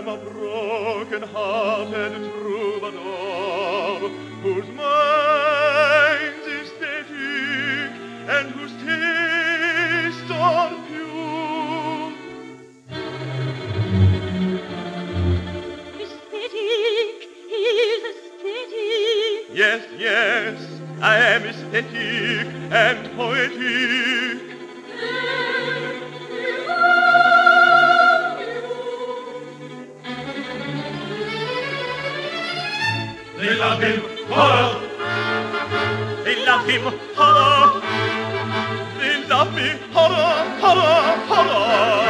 am a broken-hearted troubadour, whose mind's aesthetic and whose tastes are pure. Aesthetic, he's aesthetic. Yes, yes, I am aesthetic and poetic. They love him, horror. They love him, horror. They love me, horror, horror, horror.